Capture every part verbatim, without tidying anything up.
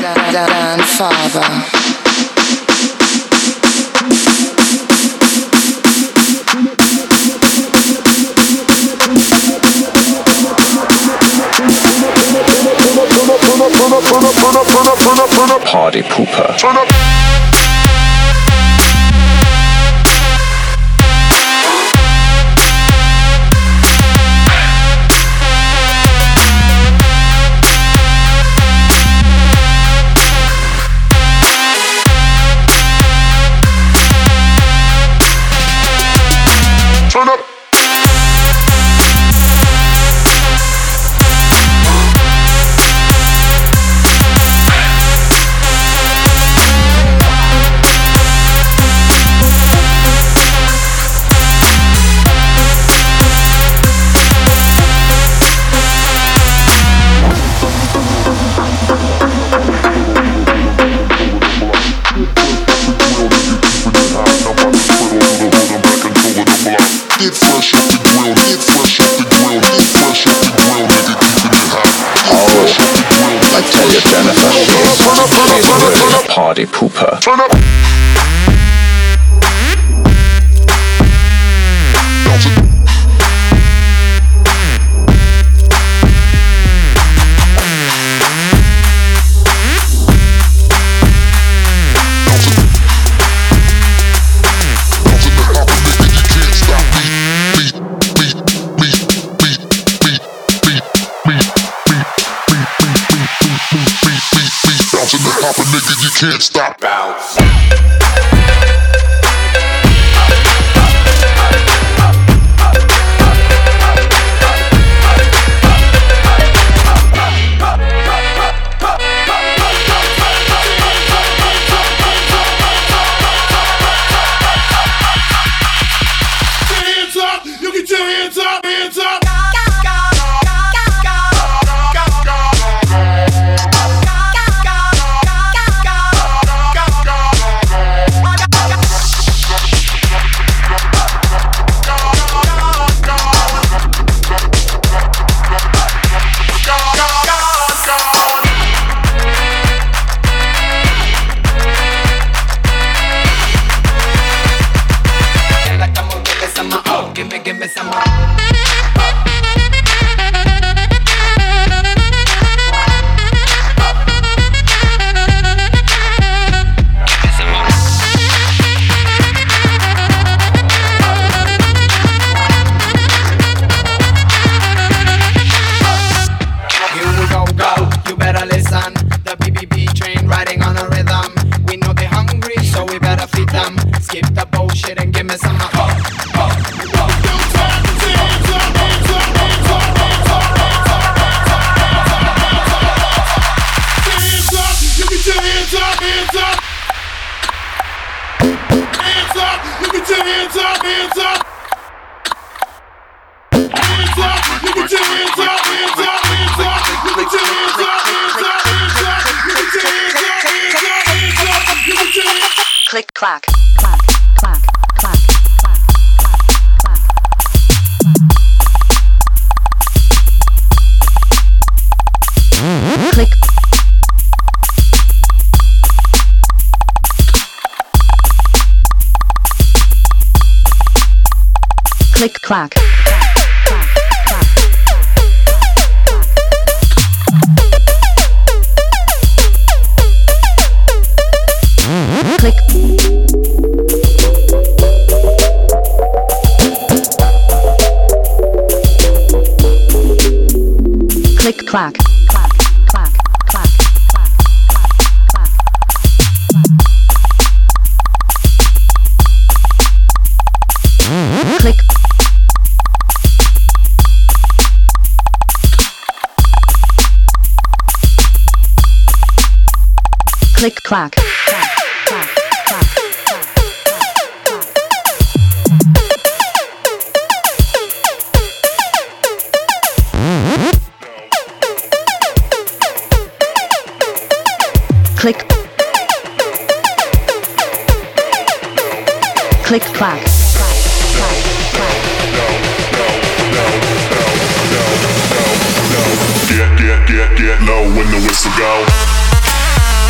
Dan Faber. Party pooper. Turn up. Turn up. Get fresh off the grill, get fresh off the grill, get fresh off the grill, nigga, keeping it hot. Oh, I tell you, Jennifer, she's, she's really a party pooper. Turn up. Pop a nigga, you can't stop. Bounce. Hands up, you get your hands up, hands up. Give me some more. Skip the bullshit and give me some oh, oh, oh. You get your hands up, hands up. Hands up, you get your hands up, hands up. Hands up, you get your hands up, hands up, hands up. You get your hands up, hands up, hands up. You get your hands up, hands up, hands up. You get your hands up. Click clack. Click. Click clack. Click. Click clack. Click. Click clack. Click. Click clack. Get, get, get, get low when the whistle go.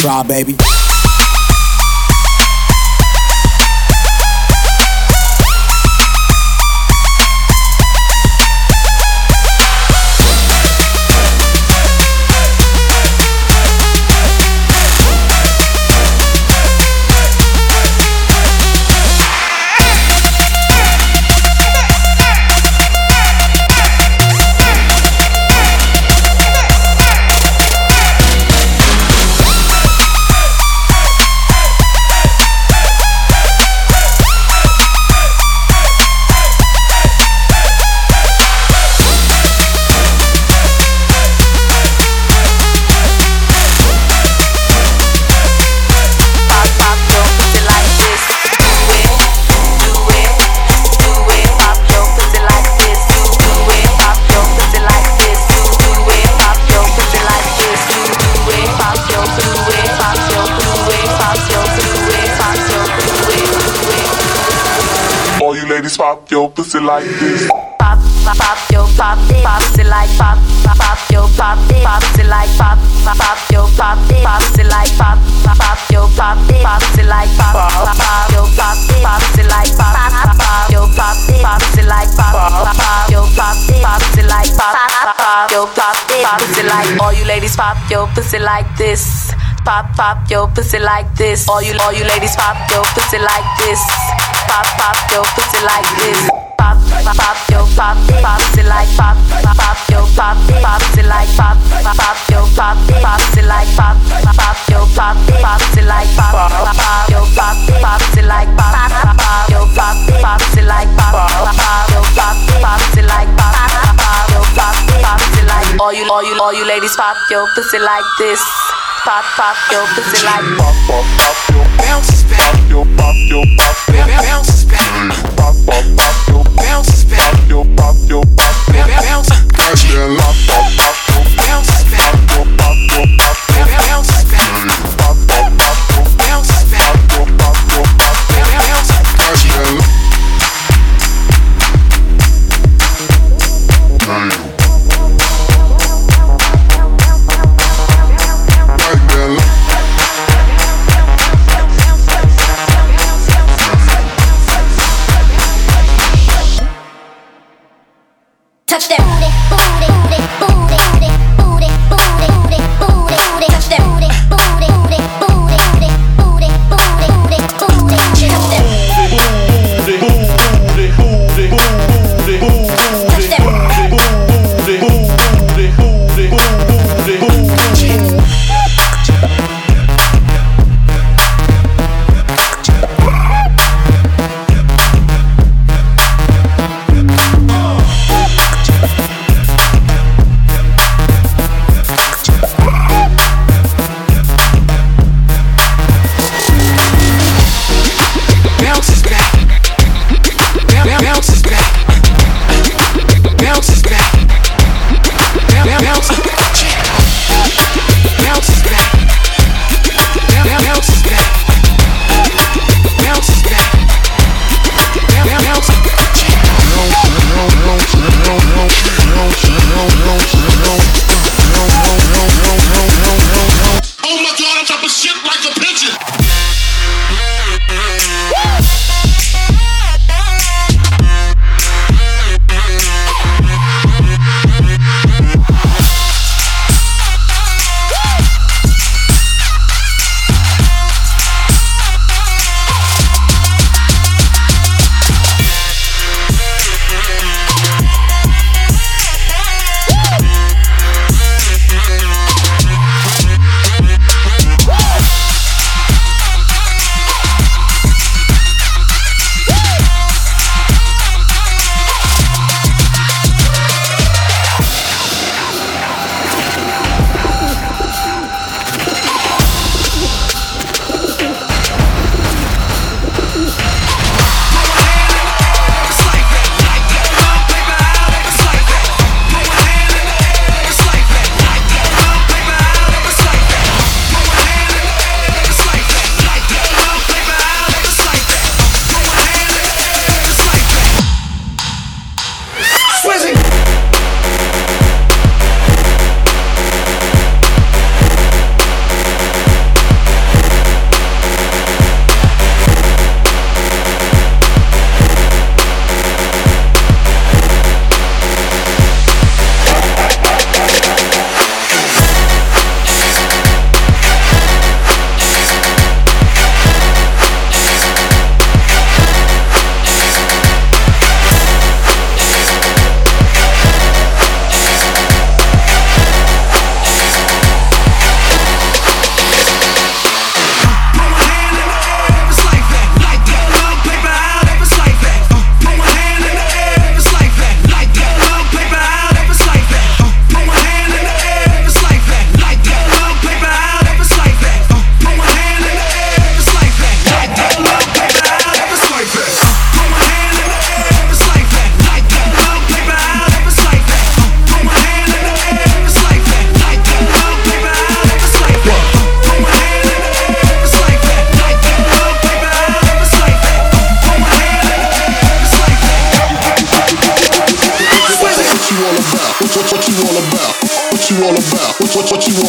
Cry, baby. Ladies, pop your pussy like this. Pop, pop, pop your pop, pop pussy like pop, pop, pop your pop, pop pussy like pop, pop, pop your pop, pop pussy like pop, pop, pop your pop, pop pussy like pop, pop, pop your pop, pop pussy like pop, pop, pop your pop, pop pussy like pop, pop, pop your pop, pop pussy like pop, pop, pop your pop, pop pussy like. All you ladies pop your pussy like this. Pop, pop your pussy like this. All you, all you ladies pop your pussy like this. Pop, pop your pussy like this. Pop, pop, pop your pop, pop pussy like pop, pop, pop your pop, pop pussy like pop, pop, pop your pop, pop pussy like pop, pop, pop your pop, pop pussy like pop, pop, pop your pop, pop pussy like pop, pop, pop your pop, pop pussy like pop, pop, pop your pop, pop pussy like pop, pop, pop your pop, pop pussy like. All you, all you, all you ladies pop your pussy like this. Pop, pop your pussy like pop, pop, pop your bounce back. Pop your, pop your, pop bounce back. Pop, pop, pop your bounce back. Pop your, pop your, pop bounce back. Pop, pop, pop your bounce back. Pop your, pop your, pop bounce back. Pop, pop, pop your bounce back. Pop your, pop your, pop bounce back. Touch that booty, booty, booty, booty, booty, booty, booty, booty, booty. Touch that booty, booty, booty.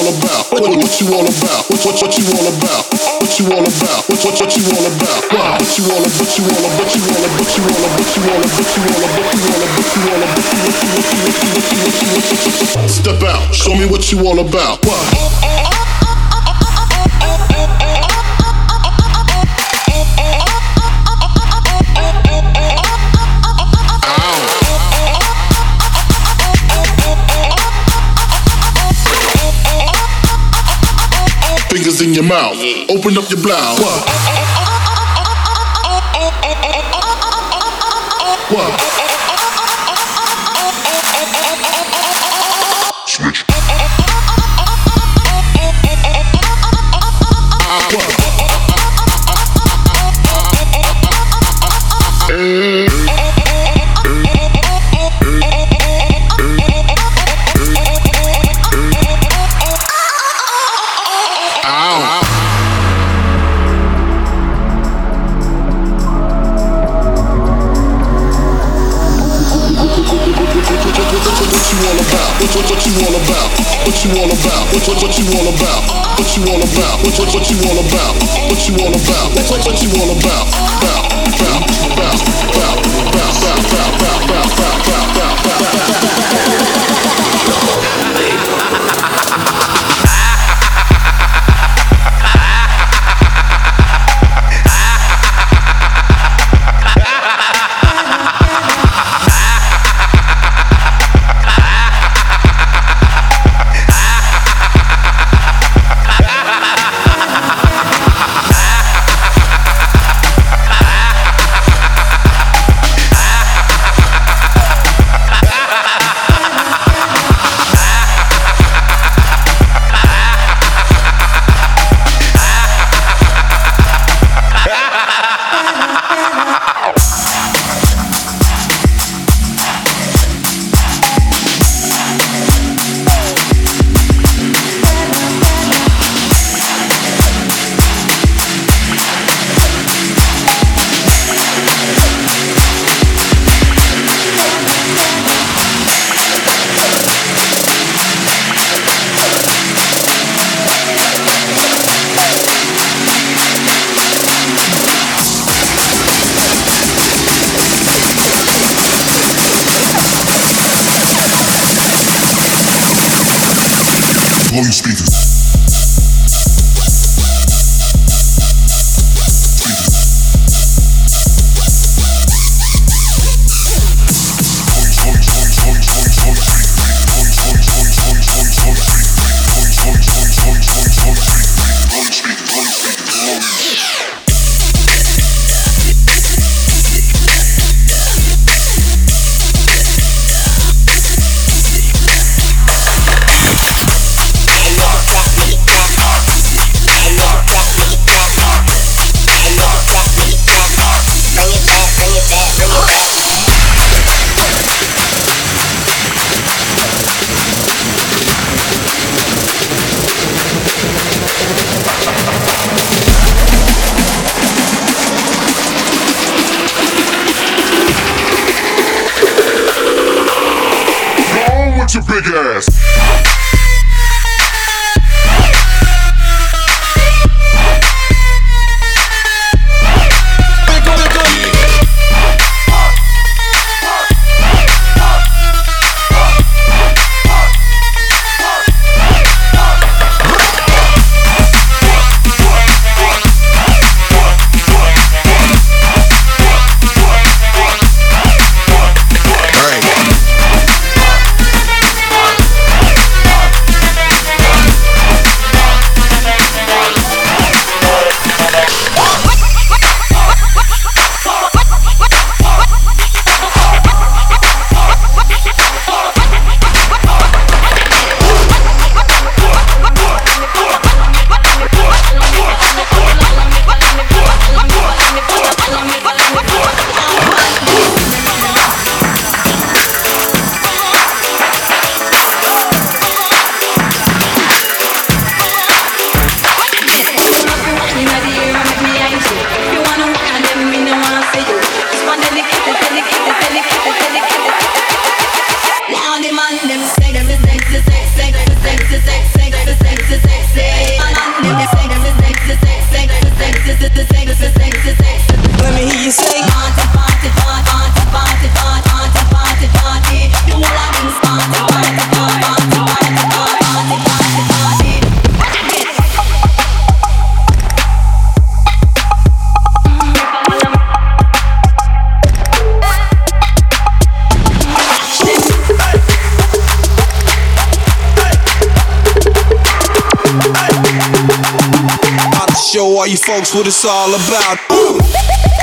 all about? What, what you all about? What, what, what you all about? What you all about? What, what, what you all about? What, what you all about? What you all about? What you all about? What you all about? What you all about? What you all about? What you all about? What you all about? Step out, show me what you all about. What? Fingers in your mouth, open up your blouse. What? What? Switch. What? What, what, what you all about? What you all about? What, what, what you all about? What you all about? What, what, what you all about? What you all about? What, what, what you all about? Bow, bow, bow, bow, bow, bow, bow, bow, bow, bow, bow, bow, blow your speakers. Your big ass. all you folks what it's all about.